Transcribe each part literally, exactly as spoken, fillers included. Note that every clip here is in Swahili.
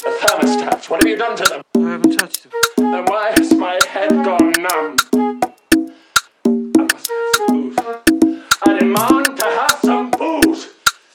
The thermostats, what have you done to them? I haven't touched them. Then why has my head gone numb? I must have some booze. I demand to have some booze.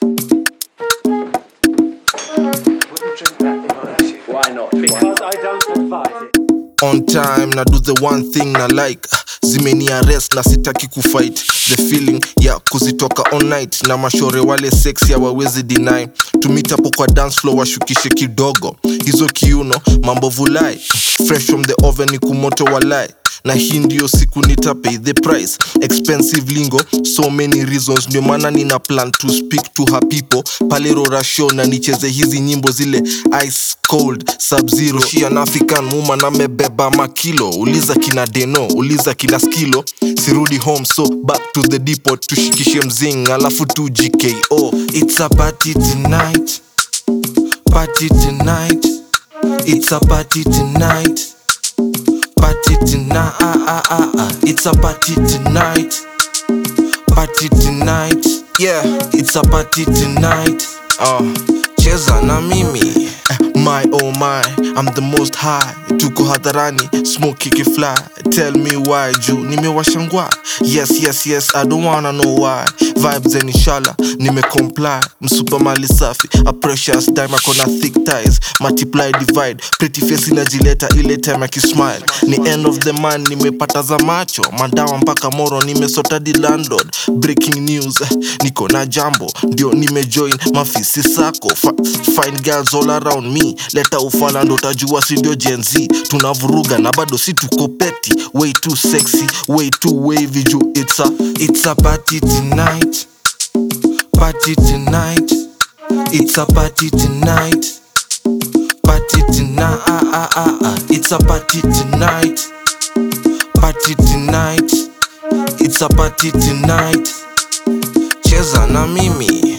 Wouldn't drink that in my Why not? Because I don't advise it. On time na do the one thing na like zimeni arrest na sitaki kufight the feeling ya kuzitoka all night na mashore wale sexy hawawezi deny to meet up kwa dance floor washukishe kidogo hizo kiuno mambo vulai fresh from the oven ni kumoto walai na hii ndio siku nita pay the price expensive lingo so many reasons ndio maana nina plan to speak to her people pale Rora show na nicheze hizi nyimbo zile ice cold sub zero she an African woman amebeba makilo uliza kina Deno uliza kina Skilo sirudi home so back to the depot tushikishe mzing alafu tu G K O it's a party tonight party tonight it's a party tonight Party tonight, ah, ah, ah, ah. It's a party tonight. Party tonight, yeah. It's a party tonight. Uh, cheza na mimi. My oh my, I'm the most high. Tuko hadharani, smoke kiki fly. Tell me why, Ju, nimewashangwa. Yes, yes, yes, I don't wanna know why. Vibes and inshallah, nime comply. Msupa mali safi, a precious dime, akona thick ties. Multiply, divide, pretty face inajileta ile time akismile. Ni end of the man, nimepata za macho. Madawa mpaka moro, nimesota di landlord. Breaking news, niko na jambo. Ndio nimejoin, mafisi sako. Fa fine girls all around me. Leta ufala ndo tajua si ndio Gen Z. Tunavuruga na bado si tuko petty. Way too sexy, way too wavy. Ju, it's a, it's a party tonight. Party tonight. It's a party tonight. Party tonight. Ah, ah, ah, ah. It's a party tonight. Party tonight. It's a party tonight. Cheza na mimi.